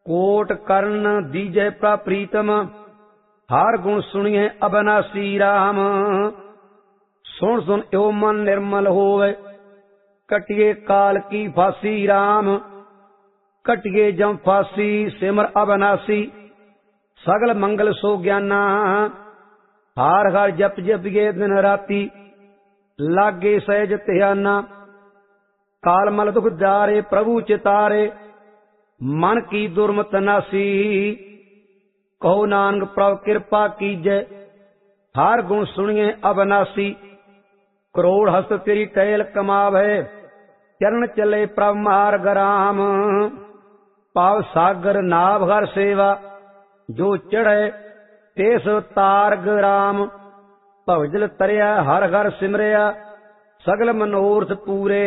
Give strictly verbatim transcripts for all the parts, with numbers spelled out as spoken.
Coat कर्ण दीजय प्रीतम, हर गुण सुनिए अबनासी राम। सुन सुन यो मन निर्मल होवे, कटिए काल की फांसी राम। कटिए जम फांसी सिमर अबनासी, सगल मंगल सो ज्ञाना। हार हार जप जपिए दिन राती, लागे सहज ध्याना। काल मल दुख जारे प्रभु चितारे, मन की दुर्मत नासी। कहो नानक प्रभु कृपा कीजय, हार गुण सुनिए अबनासी। करोड़ हस्त तेरी टहल कमावे, चरण चले प्रभु मार्ग राम। पाव सागर नाभ हर सेवा, जो चढ़े तेस तारग राम। भवजल तरिया हर हर सिमरिया, सगल मनोरथ पूरे।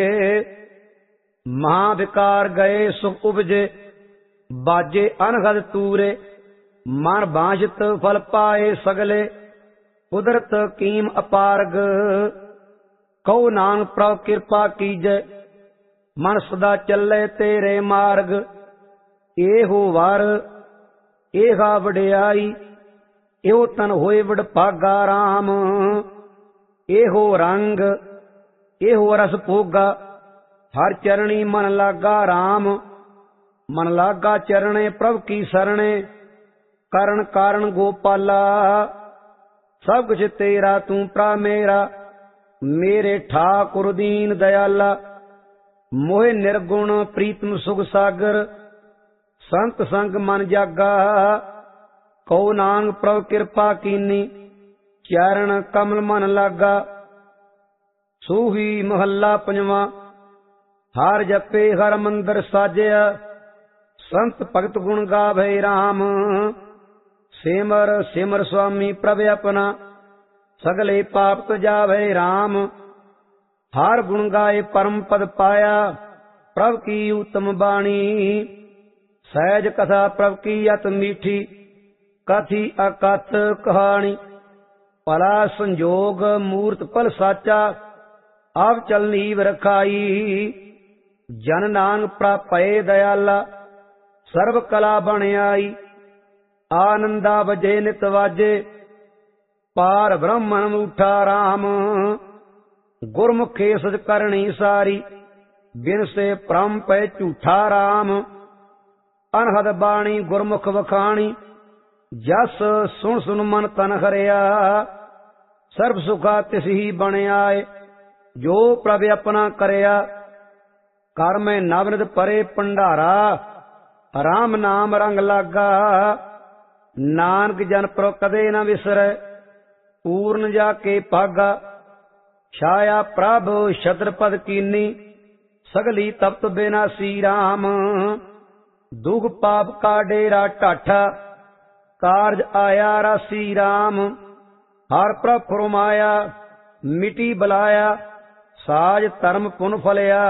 महाविकार गए सुख उपजे, बाजे अनहद तूरे। मन बांझत फल पाए सगले, कुदरत कीम अपारग। कहो नानक प्रभु कृपा कीजय, मन सदा चले तेरे मार्ग। एहो वार एहा वडियाई, एहो तन होए वड भागा राम। एहो रंग एहो रस भोगा, हर चरणी मन लागा राम। मन लागा चरणे प्रभु की सरणे, करण कारण गोपाला। सब कुछ तेरा तू प्रा मेरा, मेरे ठाकुर दीन दयाला। मोहे निर्गुण प्रीतम सुख सागर, संत संग मन जागा। कहो नानक प्रभु कृपा कीनी, चरण कमल मन लागा। सूही महला पंजवा, हार जपे हर मंदिर साजया। संत भगत गुण गावे राम, सिमर सिमर स्वामी प्रभ अपना। सगले पाप तजावे राम, हार गुण गाए परम पद पाया। प्रभ की उत्तम बाणी, सहज कथा प्रभ की अत मीठी। कथी अकथ कहानी, भला संजोग मूर्त पल साचा। आप चल नीव रखाई, जन नानक प्रापे दयाला। सर्व कला बन आई, आनंदा बजे नित वाजे। पार ब्रह्मण उठा राम, गुरमुखे सज करणी सारी। बिन से परम पे झूठा राम, अनहद बाणी गुरमुख वखाणी। जस सुन सुन मन तन हरिया, सर्व सुखा तिस ही बन आए। जो प्रभ अपना करया, कर में नवनित परे भंडारा। राम नाम रंग लागा, नानक जन पर कदे न विसरै। पूर्ण जाके भागा, छाया प्रभ छत्रपद कीनी। सगली तप्त बेनासी राम, दुख पाप का डेरा टाठा। कारज आया रासी राम, हर प्रभ फरमाया मिटी बलाया। साज धर्म पुन फलिया,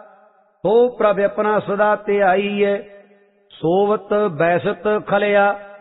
हो प्रभ अपना सदा ते आईए। सोवत बैसत खलिया।